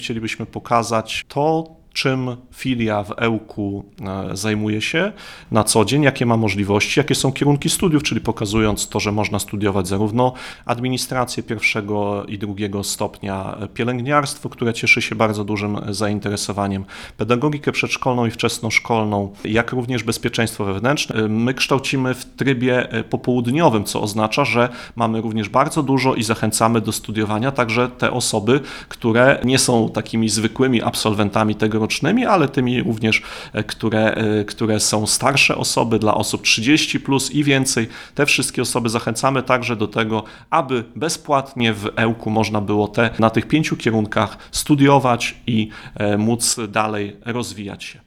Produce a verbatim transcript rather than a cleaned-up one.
Chcielibyśmy pokazać to, czym filia w Ełku zajmuje się na co dzień, jakie ma możliwości, jakie są kierunki studiów, czyli pokazując to, że można studiować zarówno administrację pierwszego i drugiego stopnia, pielęgniarstwo, które cieszy się bardzo dużym zainteresowaniem, pedagogikę przedszkolną i wczesnoszkolną, jak również bezpieczeństwo wewnętrzne. My kształcimy w trybie popołudniowym, co oznacza, że mamy również bardzo dużo i zachęcamy do studiowania także te osoby, które nie są takimi zwykłymi absolwentami tego rocznymi, ale tymi również, które, które są starsze osoby, dla osób trzydzieści plus i więcej. Te wszystkie osoby zachęcamy także do tego, aby bezpłatnie w Ełku można było te, na tych pięciu kierunkach studiować i móc dalej rozwijać się.